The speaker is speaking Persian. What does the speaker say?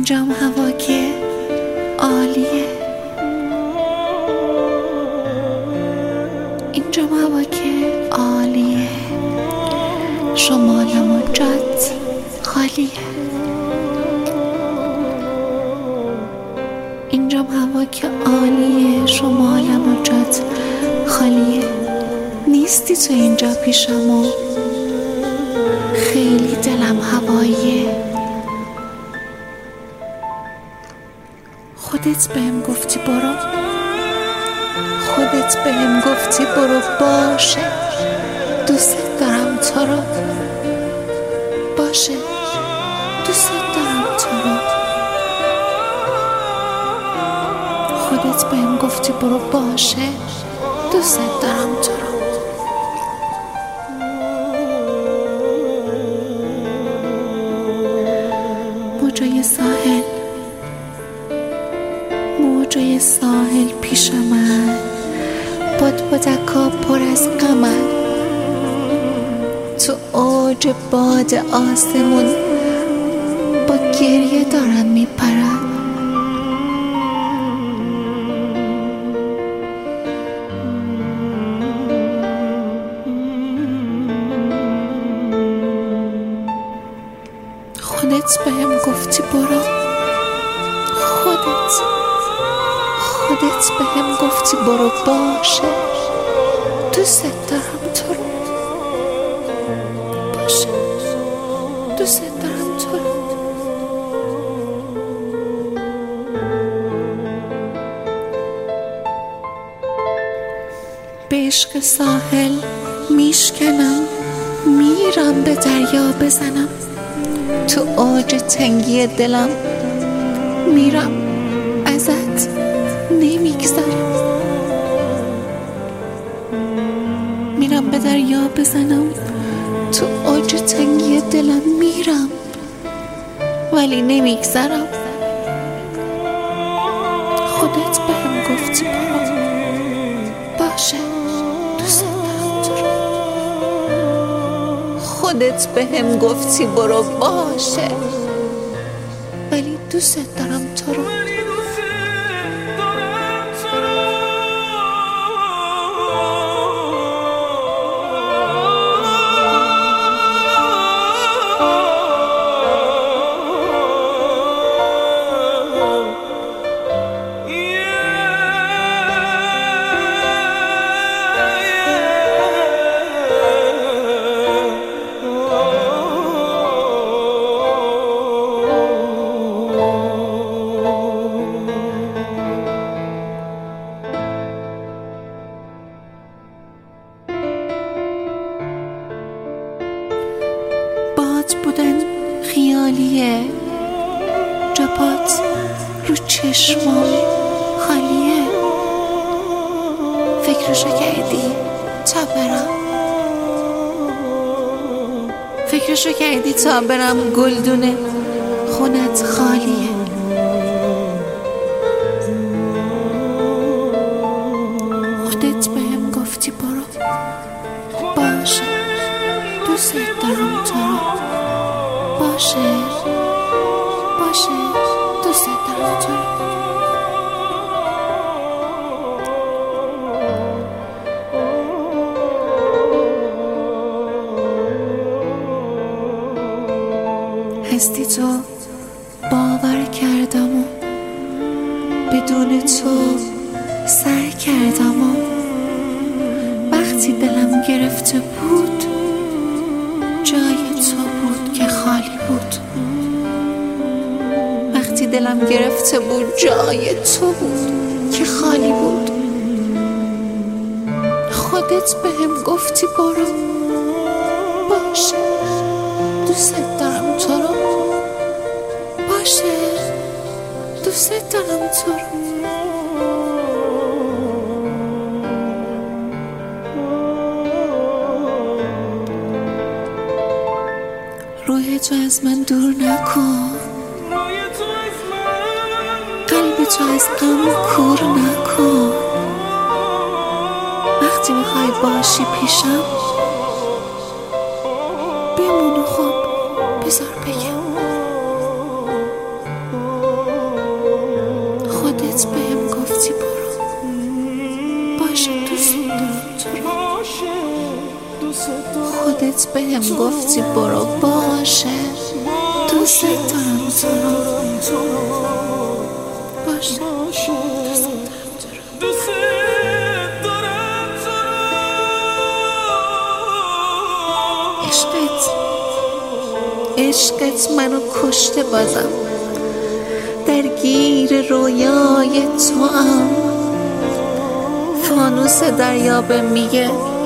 اینجام هوا که عالیه، اینجام هوا که عالیه، شمالم و جات خالیه. اینجام هوا که عالیه، شمالم و جات خالیه. نیستی تو اینجا پیشم و خیلی دلم هواییه. خودت بهم گفتی برو، خودت بهم گفتی برو، باشه دوست دارم تو رو، باشه دوست دارم تو رو. خودت بهم گفتی برو، باشه دوست دارم تو رو. موجای ساحل، موجای ساحل پیش من، بادبادکا پر از غمن، تو اوج باد آسمون با گریه دارن میپرن. خودت بهم گفتی برو، خودت بهم گفتی برو، باشه دوست دارم تو رو، باشه دوست دارم تو رو. به عشق ساحل میشکنم، میرم به دریا بزنم، تو اوج تنگی دلم میرم ازت نمیگذرم، میرم به دریا بزنم، تو اوج تنگی دلم میرم ولی نمیگذرم. خودت بهم گفتی برو، باشه دوست دارم تو رو. خودت بهم گفتی برو، باشه ولی دوست دارم تو رو. بودن خیالیه، جاپات رو چشمام خالیه. فکرشو کردی تا برم، فکرشو کردی تا برم، گلدونه خونت خالیه. خودت بهم گفتی برو، باشه دوست دارم تو رو، باشه باشه دوست دارم تو رو. هستی تو باور کردم و بدون تو سر کردم و وقتی دلم گرفته بود جای تو بود که خالی بود. وقتی دلم گرفته بود جای تو بود که خالی بود. خودت بهم گفتی برو، باشه دوست دارم تو رو، باشه دوست دارم تو رو. روح تو از من دور نکن، قلب تو از غم کور نکن. وقتی میخوای باشی پیشم بمون و خب بذار بگم. خودت بهم گفتی برو باشه، دوست دارم تو رو، باشه عشقت منو کشته، بازم درگیر رویای تو هم. فانوس دریابه میگه